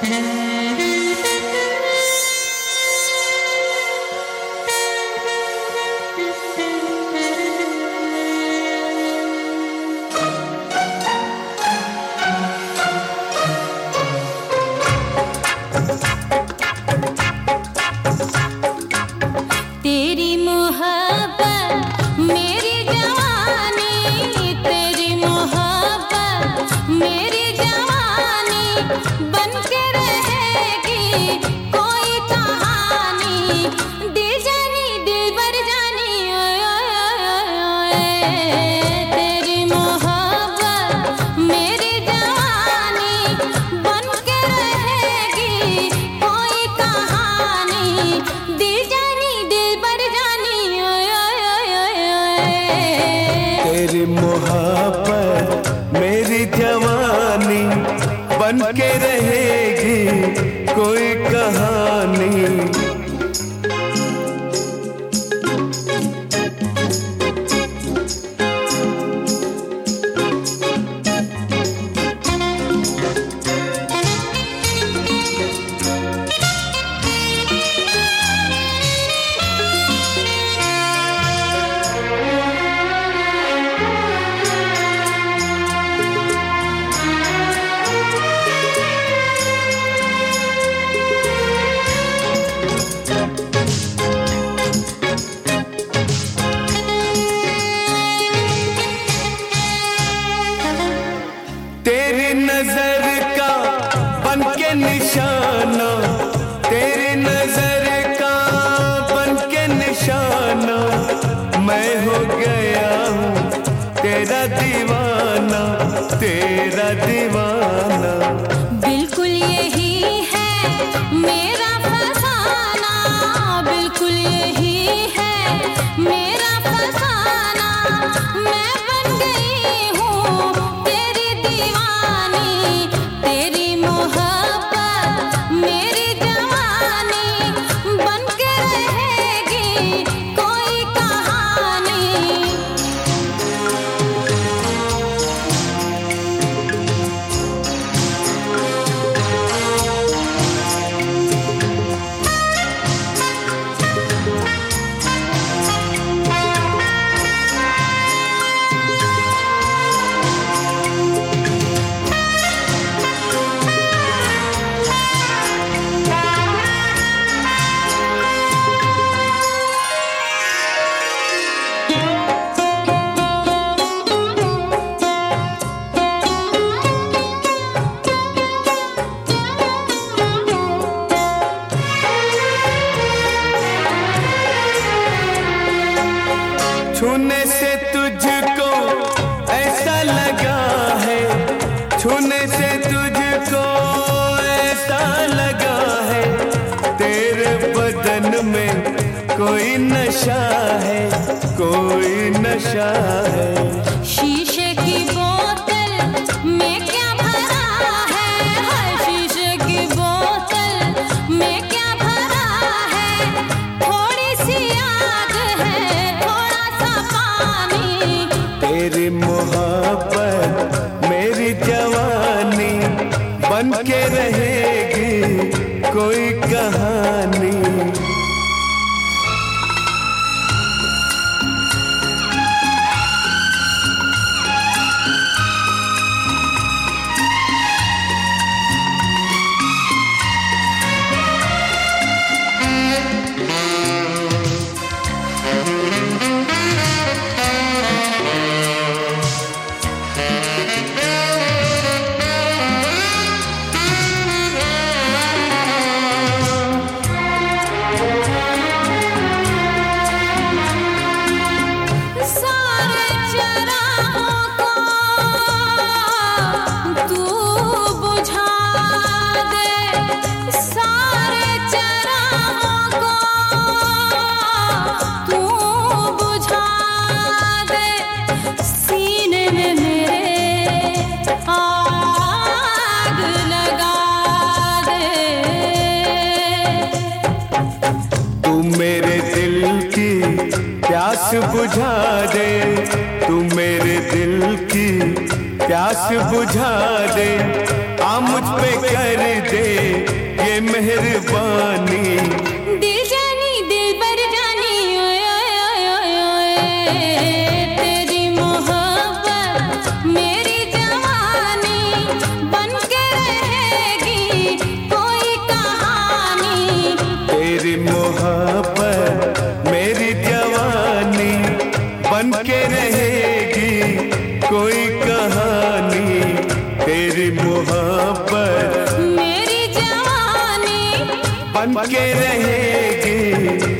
तेरी मोहब्बत मेरी जवानी बन के रहेगी कोई कहानी। तेरी नजर का बन के निशाना, तेरी नजर का बन के निशाना, मैं हो गया हूँ तेरा दीवाना, तेरा दीवाना। बिल्कुल यही है मेरा फसाना, बिल्कुल यही है मेरा फसाना। मैं बन गई हूँ तेरी दीवानी, तेरी मोहब्बत मेरी जवानी बन के रहेगी कोई कहानी। छूने से तुझको ऐसा लगा है, छूने से तुझको ऐसा लगा है, तेरे बदन में कोई नशा है, कोई नशा है। शीशे की बोतल में क्या भरा है, हर शीशे की बोतल में क्या भरा है। थोड़ी सी आग है, थोड़ा सा पानी। तेरी मोहब्बत मेरी जवानी बन के रहेगी कोई कहानी। मेरे दिल की प्यास बुझा दे, तू मेरे दिल की प्यास बुझा दे। हाँ मुझ पे कर दे ये मेहरबानी। दिल जानी दिल बर जानी ओए ओए ओए ओए ओए, तेरी मोहब्बत मेरी जवानी बन के रहेगी कोई कहानी। तेरी मोहब्बत मेरी जवानी बन के रहेगी कोई कहानी। तेरी मोहब्बत मेरी जवानी बन के रहेगी